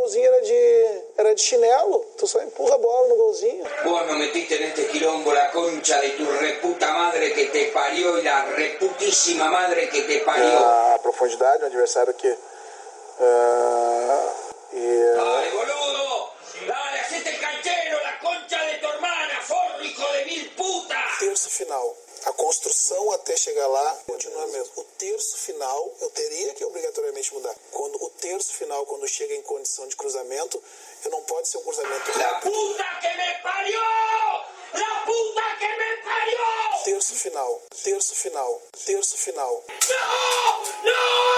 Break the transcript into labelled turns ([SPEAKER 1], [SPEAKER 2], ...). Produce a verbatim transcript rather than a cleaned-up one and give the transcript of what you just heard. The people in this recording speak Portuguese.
[SPEAKER 1] golzinho era de, era de chinelo. Tu só empurra a bola no golzinho.
[SPEAKER 2] Vos no metiste neste quilombo la concha de tu reputa madre que te parió e la reputíssima madre que te parió.
[SPEAKER 1] A profundidade, um adversário que... Uh, e,
[SPEAKER 2] Dale, boludo! Dale, hacete el canchero, la concha de tu hermana, forro, hijo de mil puta!
[SPEAKER 1] Terço final. A construção até chegar lá continua mesmo. O terço final eu teria que obrigatoriamente mudar. Quando o terço final, quando chega em condição de cruzamento, eu não pode ser um cruzamento rápido.
[SPEAKER 2] La puta que me parió! La puta que me parió!
[SPEAKER 1] Terço final, terço final, terço final.
[SPEAKER 2] Não! Não!